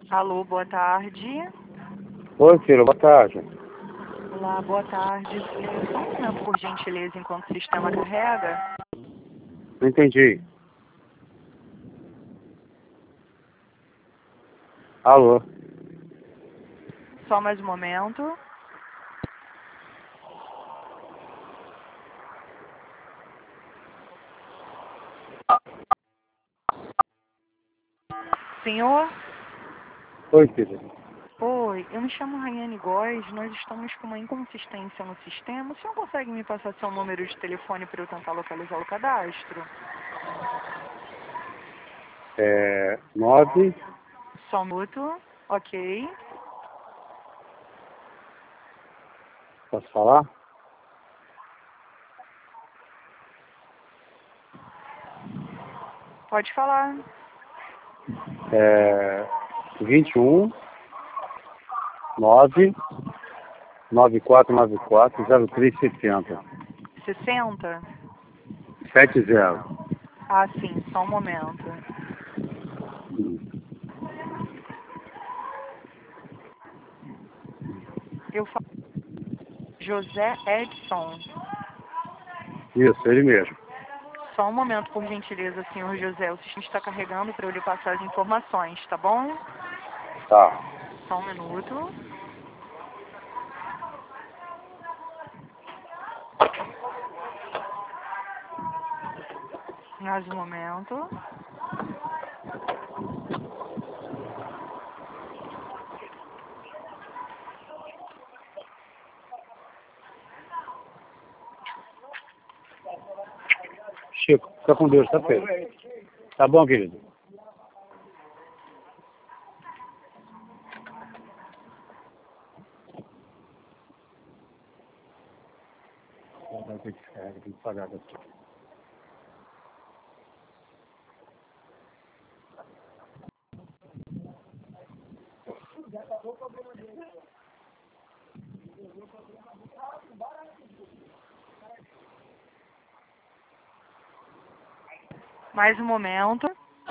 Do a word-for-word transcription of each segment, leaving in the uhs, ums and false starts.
Alô, boa tarde. Oi, filho, boa tarde. Olá, boa tarde. É, só um momento, por gentileza, enquanto o sistema carrega. Não entendi. Alô? Só mais um momento. Senhor? Oi, filho. Oi, eu me chamo Rayane Góes, nós estamos com uma inconsistência no sistema. O senhor consegue me passar seu número de telefone para eu tentar localizar o cadastro? É... Nove... Só um minuto. Ok. Posso falar? Pode falar. É... vinte e um... nove... nove quatro nove quatro zero três sessenta. sessenta? Sete zero. Ah, sim, só um momento. Eu falo José Edson. Isso, ele mesmo. Só um momento, por gentileza, senhor José. O sistema está carregando para eu lhe passar as informações, tá bom? Tá. Só um minuto. Mais um momento. Chico, fica com Deus, tá, Pedro? Tá bom, querido? Vai ter descarga, tem que pagar daqui. Mais um momento.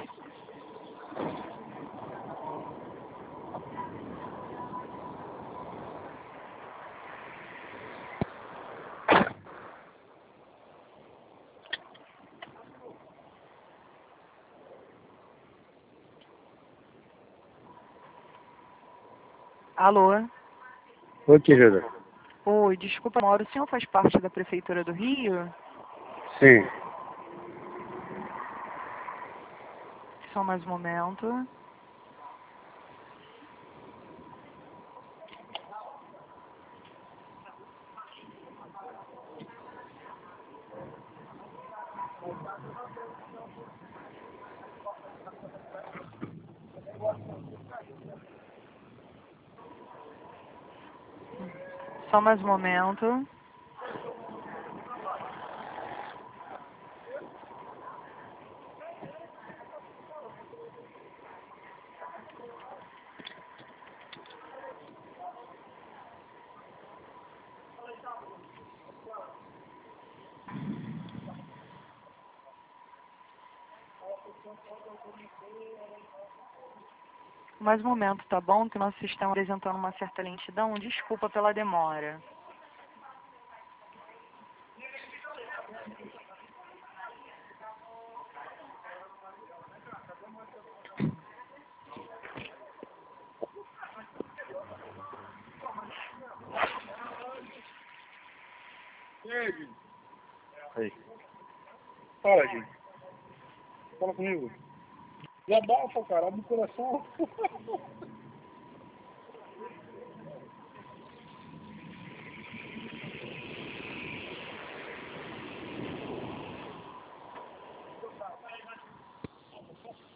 Alô? Oi, querido. Oi, desculpa, Mauro. O senhor faz parte da Prefeitura do Rio? Sim. Só mais um momento. Só mais um momento. Mais um momento, tá bom? Que nosso sistema apresentando uma certa lentidão. Desculpa pela demora. E aí, Gui? Aí. Fala, Gui. Fala comigo. E abafa, cara, abre o coração.